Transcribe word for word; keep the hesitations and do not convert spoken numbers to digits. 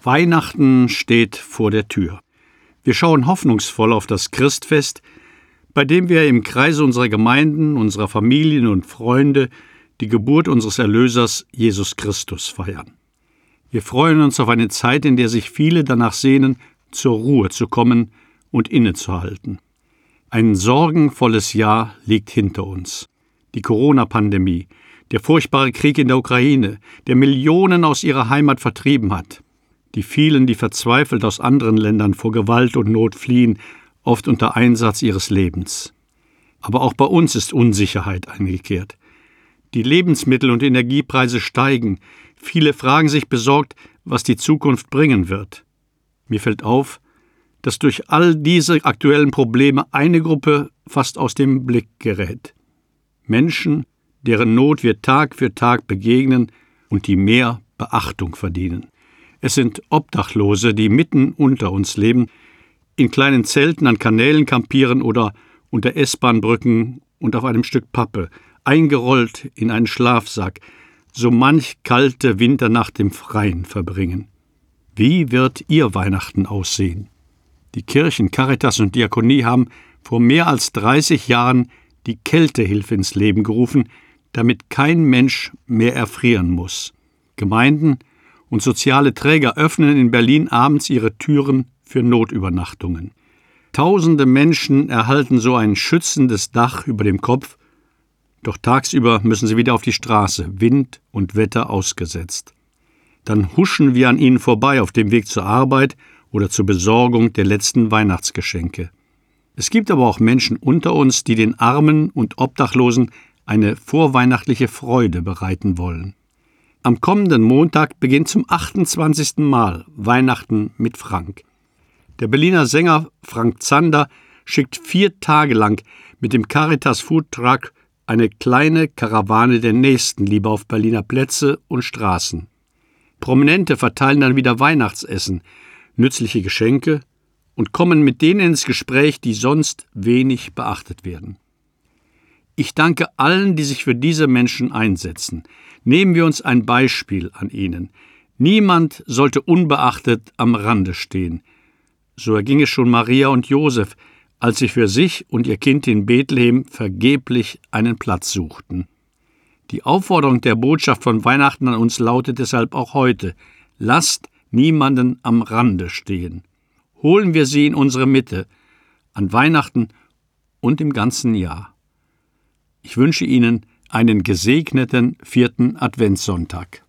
Weihnachten steht vor der Tür. Wir schauen hoffnungsvoll auf das Christfest, bei dem wir im Kreise unserer Gemeinden, unserer Familien und Freunde die Geburt unseres Erlösers Jesus Christus feiern. Wir freuen uns auf eine Zeit, in der sich viele danach sehnen, zur Ruhe zu kommen und innezuhalten. Ein sorgenvolles Jahr liegt hinter uns. Die Corona-Pandemie, der furchtbare Krieg in der Ukraine, der Millionen aus ihrer Heimat vertrieben hat. Die vielen, die verzweifelt aus anderen Ländern vor Gewalt und Not fliehen, oft unter Einsatz ihres Lebens. Aber auch bei uns ist Unsicherheit eingekehrt. Die Lebensmittel- und Energiepreise steigen. Viele fragen sich besorgt, was die Zukunft bringen wird. Mir fällt auf, dass durch all diese aktuellen Probleme eine Gruppe fast aus dem Blick gerät. Menschen, deren Not wir Tag für Tag begegnen und die mehr Beachtung verdienen. Es sind Obdachlose, die mitten unter uns leben, in kleinen Zelten an Kanälen kampieren oder unter S-Bahn-Brücken und auf einem Stück Pappe, eingerollt in einen Schlafsack, so manch kalte Winternacht im Freien verbringen. Wie wird Ihr Weihnachten aussehen? Die Kirchen, Caritas und Diakonie haben vor mehr als dreißig Jahren die Kältehilfe ins Leben gerufen, damit kein Mensch mehr erfrieren muss. Gemeinden und soziale Träger öffnen in Berlin abends ihre Türen für Notübernachtungen. Tausende Menschen erhalten so ein schützendes Dach über dem Kopf, doch tagsüber müssen sie wieder auf die Straße, Wind und Wetter ausgesetzt. Dann huschen wir an ihnen vorbei auf dem Weg zur Arbeit oder zur Besorgung der letzten Weihnachtsgeschenke. Es gibt aber auch Menschen unter uns, die den Armen und Obdachlosen eine vorweihnachtliche Freude bereiten wollen. Am kommenden Montag beginnt zum achtundzwanzigsten Mal Weihnachten mit Frank. Der Berliner Sänger Frank Zander schickt vier Tage lang mit dem Caritas Food Truck eine kleine Karawane der Nächstenliebe auf Berliner Plätze und Straßen. Prominente verteilen dann wieder Weihnachtsessen, nützliche Geschenke und kommen mit denen ins Gespräch, die sonst wenig beachtet werden. Ich danke allen, die sich für diese Menschen einsetzen. Nehmen wir uns ein Beispiel an ihnen. Niemand sollte unbeachtet am Rande stehen. So erging es schon Maria und Josef, als sie für sich und ihr Kind in Bethlehem vergeblich einen Platz suchten. Die Aufforderung der Botschaft von Weihnachten an uns lautet deshalb auch heute: Lasst niemanden am Rande stehen. Holen wir sie in unsere Mitte, an Weihnachten und im ganzen Jahr. Ich wünsche Ihnen einen gesegneten vierten Adventssonntag.